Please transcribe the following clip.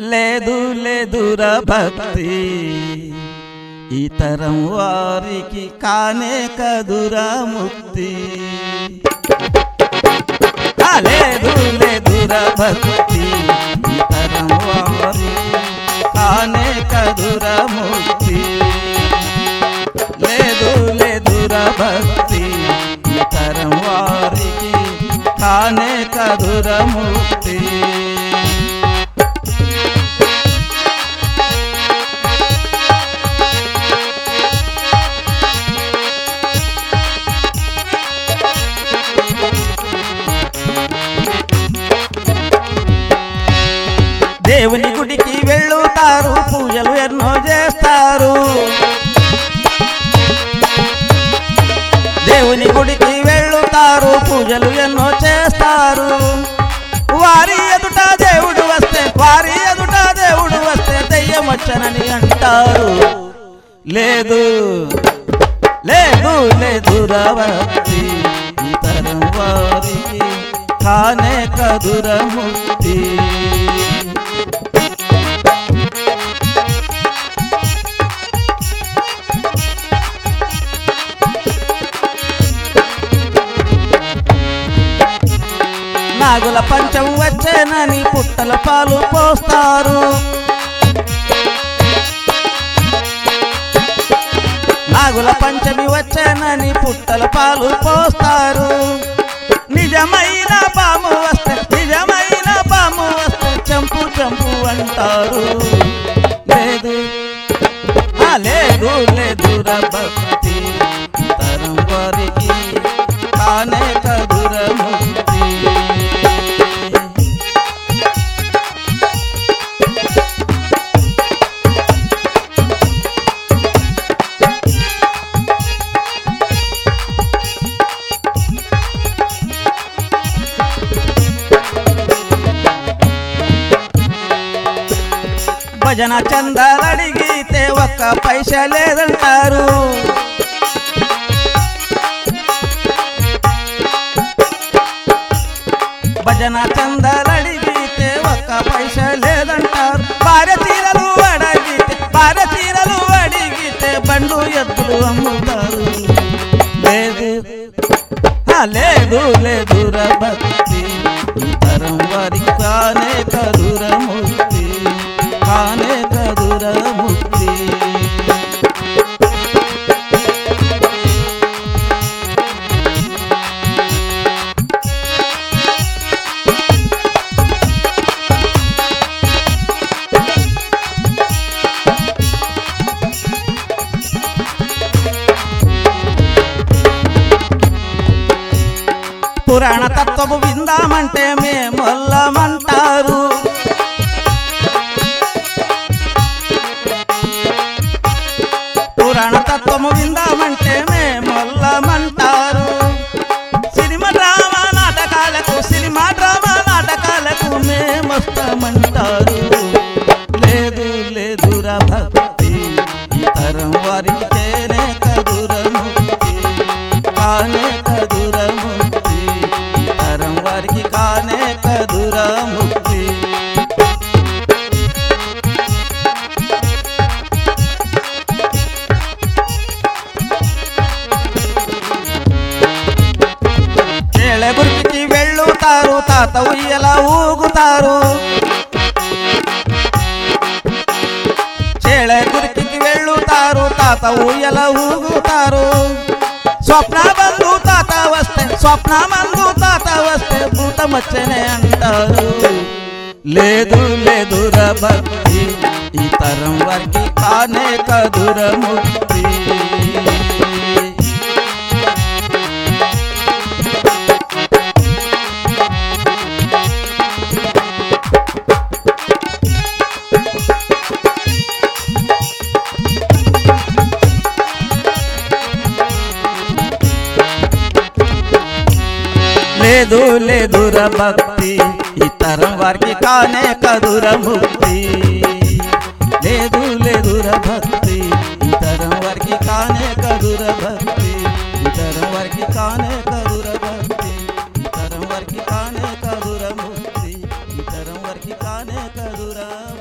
లేదు లేదురా భక్తి ఈ తరం వారికి కానే కదురా ముక్తి లేదు లేదురా భక్తి ఈ తరం వారికి కానే కదురా ముక్తి లేదు లేదురా భక్తి ఈ తరం వారికి కానే కదురా ముక్తి దేవుని గుడికి వెళ్ళుతారు, పూజలు ఎన్నో చేస్తారు. దేవుని గుడికి వెళ్ళుతారు, పూజలు ఎన్నో చేస్తారు. వారి ఎదుట దేవుడు వస్తే దెయ్యం వచ్చనని అంటారు. లేదు లేదు లేదురా భక్తి ఈ తరం వారికి కానే కదురా ముక్తి నాగుల పంచం వచ్చేనని పుట్టల పాలు పోస్తారు. నాగుల పంచమి వచ్చేనని పుట్టల పాలు పోస్తారు. నిజమైన పాము వస్తే చంపు చంపు అంటారు. లేదు లేదు లేదురా భక్తి తరం వారికి కానే కదురా ముక్తి భజన చందాలడిగితే ఒక్క పైసా లేదంటారు. భజన చందాలడిగితే ఒక్క పైసా లేదంటారు. భార్య చీరలు అడిగితే బండు ఎద్దులు అమ్ముతారు. లేదు లేదు లేదురా భక్తి ఈ తరం వారికి కానే కదురా ముక్తి కానే కదురా ముక్తి పురాణ తత్వము విందామంటే మేమొల్లమంటారు. పురాణ తత్వము విందామంటే మేమొల్లమంటారు. Cinema drama నాటకాలకు మేమొస్తామంటారు. లేదు లేదురా భక్తి ఈ తరం వారికి చేనే కదురా ముక్తి కానే కదురా ముక్తి ఈ తరం వారికి కానే కదురా ముక్తి గురికి వెళ్ళుతారు, తాత ఉయ్యల ఊగుతారు. గురికి వెళ్ళుతారు, తాత ఉయ్యల ఊగుతారు. స్వప్నమందు తాత వస్తే భూతమచ్చనే అంటారు. లేదు లేదురా భక్తి ఈ తరం వారికి కానే కదురా ముక్తి లేదు లేదురా భక్తి ఈ తరం వారికి కానే కదురా ముక్తి లేదు లేదురా భక్తి ఈ తరం వారికి కానే కదురా భక్తి ఈ తరం వారికి కానే కదురా భక్తి ఈ తరం వారికి కానే కదురా ముక్తి ఈ తరం వారికి కానే కదురా